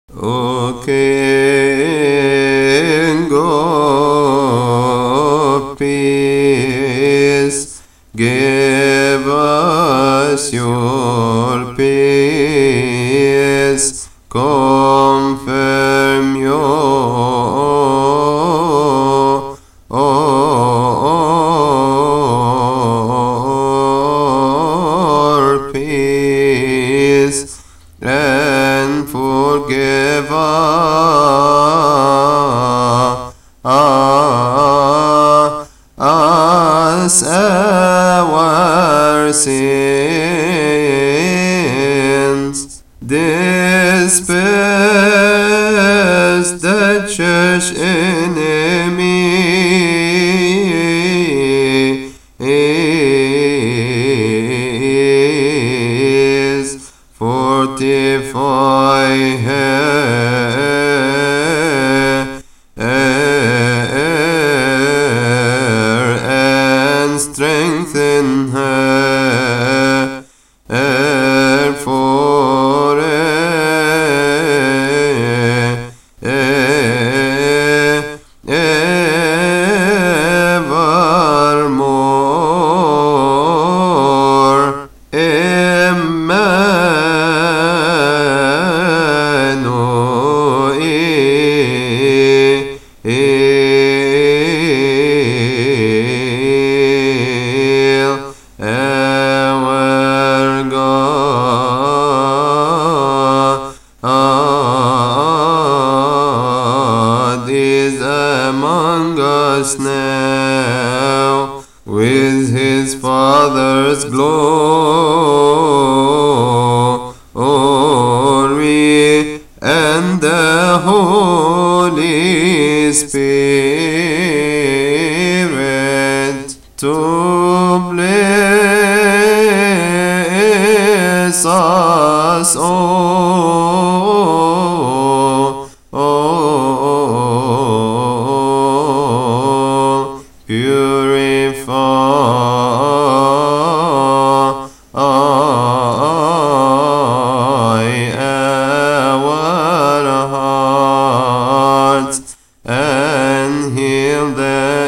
O King of peace, give us your peace, confirm your peace, and forgive us our sins. Disperse the church enemies, fortify her and strengthen her evermore. Emmanuel, our God is among us now, with his Father's glory and the Holy Spirit to bless us all. Purify our hearts and heal the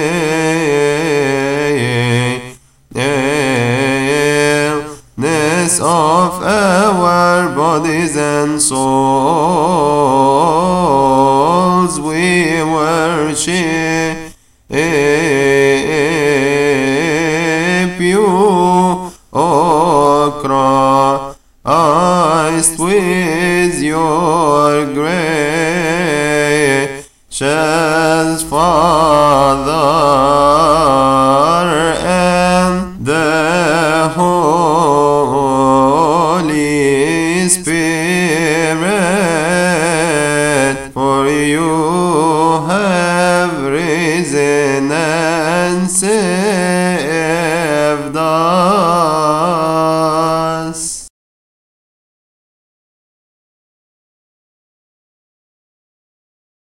illness of our bodies and souls. We worship you, O Christ, with your gracious